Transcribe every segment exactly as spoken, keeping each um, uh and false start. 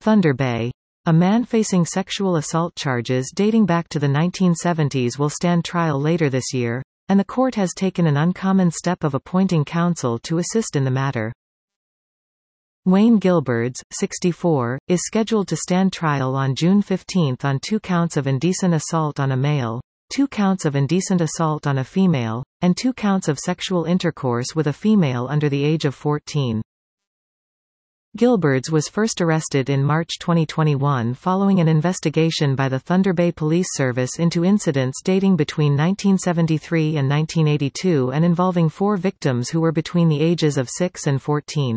Thunder Bay. A man facing sexual assault charges dating back to the nineteen seventies will stand trial later this year, and the court has taken an uncommon step of appointing counsel to assist in the matter. Wayne Gilberds, sixty-four, is scheduled to stand trial on June fifteenth on two counts of indecent assault on a male, two counts of indecent assault on a female, and two counts of sexual intercourse with a female under the age of fourteen. Gilberds was first arrested in March twenty twenty-one following an investigation by the Thunder Bay Police Service into incidents dating between nineteen seventy-three and nineteen eighty-two and involving four victims who were between the ages of six and fourteen.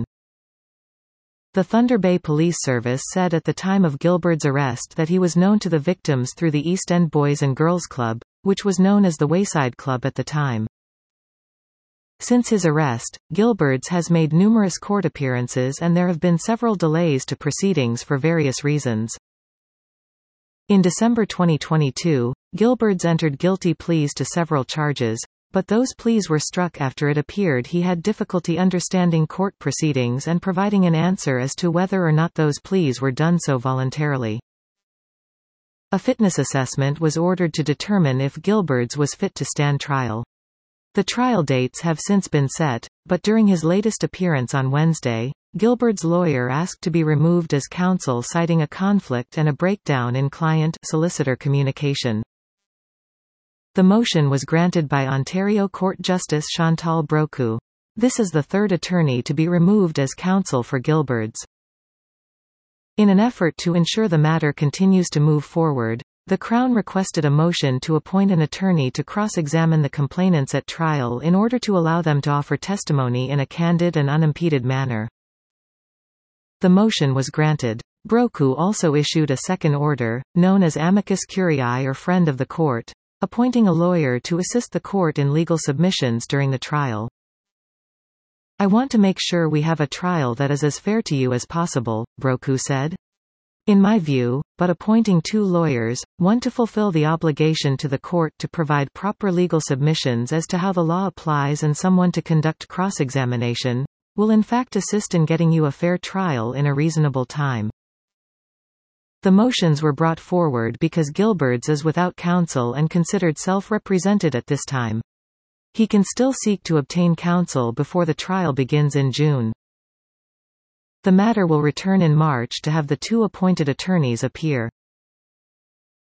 The Thunder Bay Police Service said at the time of Gilberds' arrest that he was known to the victims through the East End Boys and Girls Club, which was known as the Wayside Club at the time. Since his arrest, Gilberds has made numerous court appearances and there have been several delays to proceedings for various reasons. In December twenty twenty-two, Gilberds entered guilty pleas to several charges, but those pleas were struck after it appeared he had difficulty understanding court proceedings and providing an answer as to whether or not those pleas were done so voluntarily. A fitness assessment was ordered to determine if Gilberds was fit to stand trial. The trial dates have since been set, but during his latest appearance on Wednesday, Gilberds' lawyer asked to be removed as counsel citing a conflict and a breakdown in client-solicitor communication. The motion was granted by Ontario Court Justice Chantal Brochu. This is the third attorney to be removed as counsel for Gilberds. In an effort to ensure the matter continues to move forward, the Crown requested a motion to appoint an attorney to cross-examine the complainants at trial in order to allow them to offer testimony in a candid and unimpeded manner. The motion was granted. Brochu also issued a second order, known as amicus curiae or friend of the court, appointing a lawyer to assist the court in legal submissions during the trial. "I want to make sure we have a trial that is as fair to you as possible," Brochu said. "In my view, but appointing two lawyers, one to fulfill the obligation to the court to provide proper legal submissions as to how the law applies and someone to conduct cross-examination, will in fact assist in getting you a fair trial in a reasonable time." The motions were brought forward because Gilberds is without counsel and considered self-represented at this time. He can still seek to obtain counsel before the trial begins in June. The matter will return in March to have the two appointed attorneys appear.